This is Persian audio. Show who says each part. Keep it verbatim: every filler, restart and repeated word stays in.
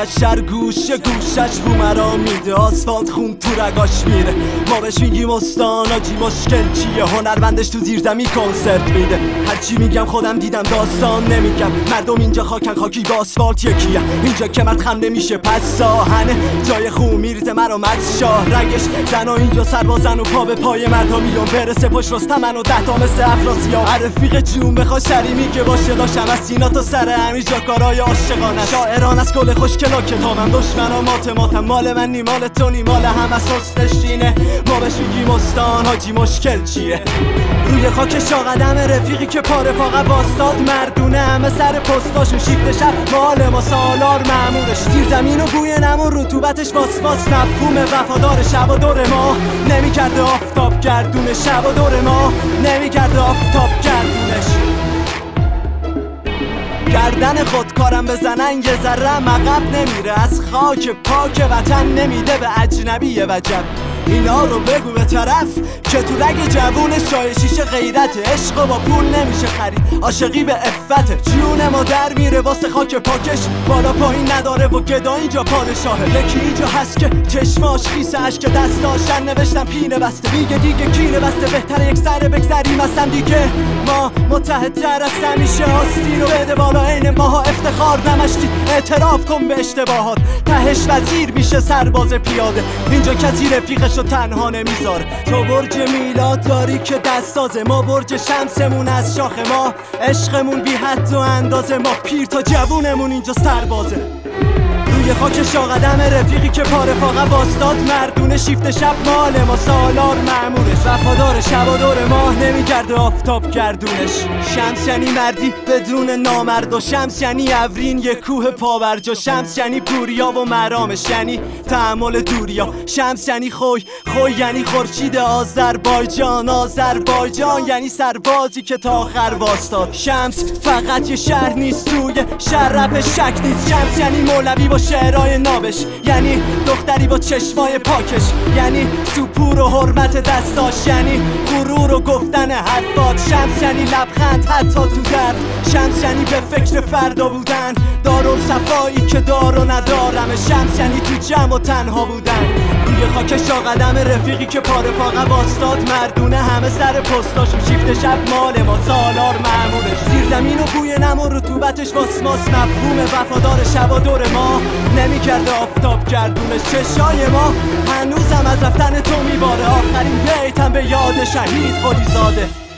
Speaker 1: از شهر گوشه گوشش بومرا میده، آسفالت خون تو رگاش میره. ما بهش میگیم استان آجی مشکل چیه، هنرمندش تو زیرزمین کنسرت میده. هرچی میگم خودم دیدم داستان نمیگم، مردم اینجا خاکن خاکی با آسفالت یکیه. اینجا که مرد خم نمیشه پس ساهنه، جای خون میریزه مرامت شاه رگش. زنا اینجا سربازن و پا به پای مردا میلیون برسه پشت رستمن و ده تا مثل افراسیاب. رفیق جون بخوا شریمی که باشه داشتم از سینا تا سر همیجا کارای عاشقانه. شاعران از گل خوشگلا کتابم، دشمنا مات ماتم، مال من نی مال تو نی مال هم از حسنش اینه. ما بهش میگیم استان حاجی مشکل چیه. روی خاک شاقدم رفیقی که پاره پاقه باستاد مردونه، همه سر پستاشون شیفت شب مال ما سالار مامورش. زیر زمین و بوی نم و رطوبتش واس واس مفهوم وفادار. شب و دور ما نمیکرده آفتاب گردونه، شب و دور ما نمیکرده آفتاب گردونش. گردن خودکارم بزنن یه ذره عقب نمیره، از خاک پاک وطن نمیده به اجنبی وجب. اینا رو بگو به طرف که تو رگ جوونش جای شیشه غیرته. عشق با پول نمیشه خرید، عاشقی به عفته. جون ما در میره واسه خاک پاکش، بالا پایین نداره و گدا اینجا پادشاهه. یکی اینجا هست که چشماش خیسه اشک دستاشن نوشتم پینه بسته. میگه دیگه کینه بسته، بهتره یک سره بگذریم اصلا دیگه. ما متحدتر از همیشه، آستی رو بده بالا عین ماها. افتخار نمشتی اعتراف کن به اشتباهات، تهش وزیر میشه سرباز پیاده. اینجا کسی رفیقش رو تنها نمیذاره. تو برج میلاد داری که دست سازه، ما برج شمسمون از شاخ ما. عشقمون بی حد و اندازه، ما پیر تا جوونمون اینجا سربازه. روی خاک شاقدم رفیقی که پاره پاقه باستاد مردونه، شیفت شب مال ما سالار مامورش. وفادار شب و دور ماه نمیکرده آفتاب گردونش. شمس یعنی مردی بدون نامرد و شمس یعنی افرین یه کوه پاورجا. شمس یعنی پوریا و مرامش یعنی تحمل دوریا. شمس یعنی خوی، خوی یعنی خورشید آذربایجان. آذربایجان یعنی سربازی که تا آخر واستاد. شمس فقط یه شهر نیست، توی شهر رپ شک نیست. شمس یعنی مولوی با شعرهای نابش، یعنی دختری با چشمای پاکش، یعنی سپور و حرمت دستاش، یعنی غرور و گفتن حرفات. شمس یعنی لبخند حتی تو درد. شمس یعنی به فکر فردا بودن، دارالصفایی که دار و ندارم. شمس یعنی تو جمع و تنها بودن. روی خاک شاقدم رفیقی که پاره پاقه باستاد مردونه، همه سر پستاشون شیفت شب مال ما سالار مامورش. زیر زمین و بوی نم و رطوبتش واس واس مفهوم وفادار. شب و دور ما نمیکرده آفتاب گردونش. چشای ما هنوزم از رفتن تو میباره، آخرین بیتم به یاد شهید قلی زاده.